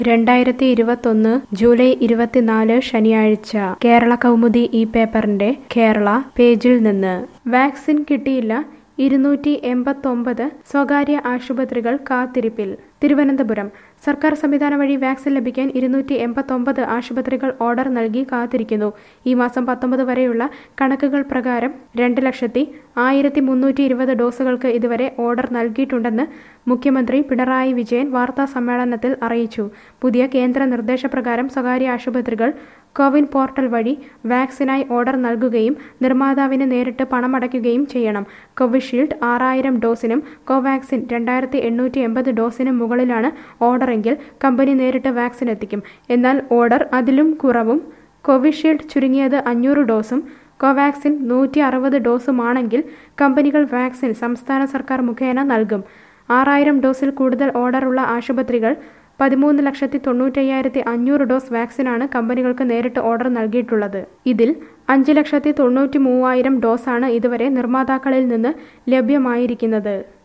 2021 July 24 ശനിയാഴ്ച കേരള കൗമുദി ഈ പേപ്പറിന്റെ കേരള പേജിൽ നിന്ന് വാക്സിൻ കിട്ടിയില്ല 289 സ്വകാര്യ ആശുപത്രികൾ കാത്തിരിപ്പിൽ. തിരുവനന്തപുരം സർക്കാർ സംവിധാനം വഴി വാക്സിൻ ലഭിക്കാൻ 289 ആശുപത്രികൾ ഓർഡർ നൽകി കാത്തിരിക്കുന്നു. ഈ മാസം 19 വരെയുള്ള കണക്കുകൾ പ്രകാരം 2,01,320 ഡോസുകൾക്ക് ഇതുവരെ ഓർഡർ നൽകിയിട്ടുണ്ടെന്ന് മുഖ്യമന്ത്രി പിണറായി വിജയൻ വാർത്താ സമ്മേളനത്തിൽ അറിയിച്ചു. പുതിയ കേന്ദ്ര നിർദ്ദേശപ്രകാരം സ്വകാര്യ ആശുപത്രികൾ കോവിൻ പോർട്ടൽ വഴി വാക്സിനായി ഓർഡർ നൽകുകയും നിർമ്മാതാവിന് നേരിട്ട് പണമടയ്ക്കുകയും ചെയ്യണം. കോവിഷീൽഡ് 6,000 ഡോസിനും കോവാക്സിൻ 2,880 ഡോസിനും മുകളിലാണ് ഓർഡറെങ്കിൽ കമ്പനി നേരിട്ട് വാക്സിൻ എത്തിക്കും. എന്നാൽ ഓർഡർ അതിലും കുറവും കോവിഷീൽഡ് ചുരുങ്ങിയത് 500 ഡോസും കോവാക്സിൻ 160 ഡോസുമാണെങ്കിൽ കമ്പനികൾ വാക്സിൻ സംസ്ഥാന സർക്കാർ മുഖേന നൽകും. 6,000 ഡോസിൽ കൂടുതൽ ഓർഡറുള്ള ആശുപത്രികൾ 13,95,500 ഡോസ് വാക്സിനാണ് കമ്പനികൾക്ക് നേരിട്ട് ഓർഡർ നൽകിയിട്ടുള്ളത്. ഇതിൽ 5,93,000 ഡോസാണ് ഇതുവരെ നിർമ്മാതാക്കളിൽ നിന്ന് ലഭ്യമായിരിക്കുന്നത്.